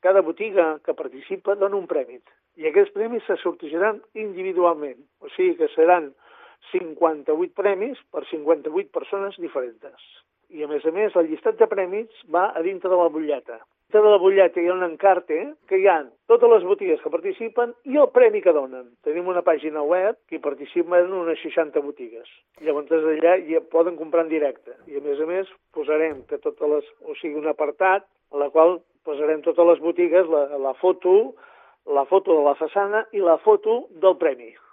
cada botiga que participa dona un premi. I aquests premis se sortejaran individualment. O sigui que seran 58 premis per 58 persones diferents. I, a més, el llistat de premis va a dintre de la butlleta. Dintre de la butlleta hi ha un encarte que hi ha totes les botigues que participen i el premi que donen. Tenim una pàgina web que hi participen unes 60 botigues. Llavors, allà ja poden comprar en directe. I, a més, posarem que un apartat a la qual posarem totes les botigues, la foto de la façana i la foto del premi.